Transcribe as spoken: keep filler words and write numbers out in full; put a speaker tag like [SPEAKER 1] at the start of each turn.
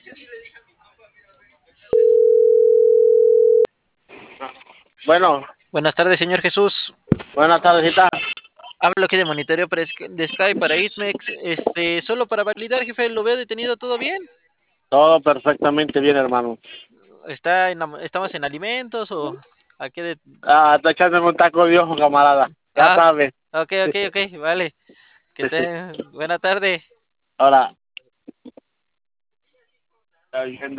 [SPEAKER 1] Bueno,
[SPEAKER 2] Buenas tardes, señor Jesús.
[SPEAKER 1] buenas tardecitas.
[SPEAKER 2] Hablo aquí de monitoreo para Sk- de Sky para Ismex. Este, solo para validar, jefe, ¿lo veo detenido todo bien?
[SPEAKER 1] Todo perfectamente bien, hermano.
[SPEAKER 2] ¿Está en, am- estamos en alimentos o a qué de...
[SPEAKER 1] Ah, está echándome un taco de ojo, camarada. Ya
[SPEAKER 2] Ah,
[SPEAKER 1] sabes.
[SPEAKER 2] ok, ok, ok, vale. Que te... Buena tarde.
[SPEAKER 1] Ahora, está diciendo